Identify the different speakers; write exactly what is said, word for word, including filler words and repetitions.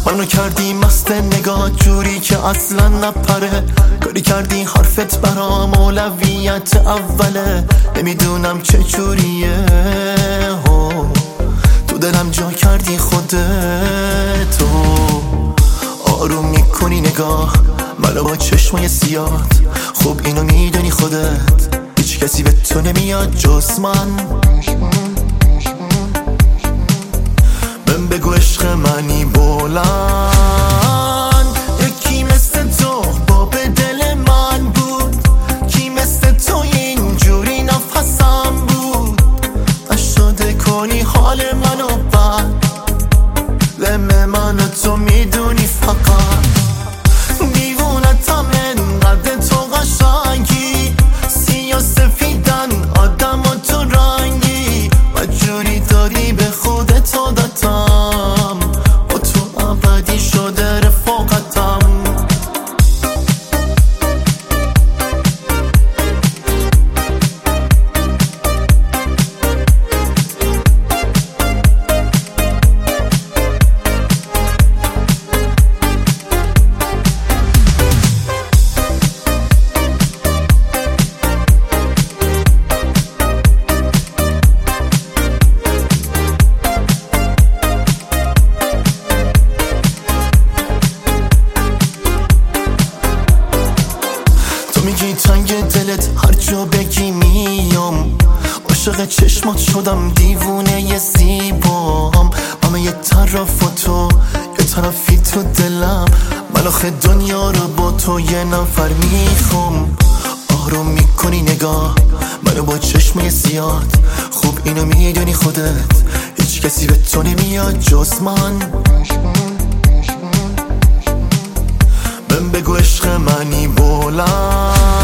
Speaker 1: منو کردی مست نگاه جوری که اصلا نپره، کاری کردی حرفت برام اولویت اوله. نمیدونم چه جوریه تو دلم جا کردی خودتو. آروم میکنی نگاه منو با چشمای سیاد، خوب اینو میدونی خودت هیچ کسی به تو نمیاد جز من. من بگو عشق منی بلند، یکی مثل تو با به دل من بود، کی مثل تو اینجوری نفسم بود. نشده کنی حال منو بد، لمه منو تو میدونی فقط. دیوونتم انقدر تو قشنگی، سیاه سفیدن آدم و تو رنگی، و جوری داری به خودت عادتم، با تو ابدی شده رفاقتم. میگی تنگ دلت هر جا بگی میام، عاشق چشمات شدم دیوونه ی زیبام. همه یه طرفاتو یه طرفی تو دلم، من آخه دنیا رو با تو یه نفر میخوام. آروم میکنی نگاه منو با چشمای سیاد، خوب اینو میدونی خودت هیچ کسی به تو نمیاد جز من. من بگو عشق منی بلند،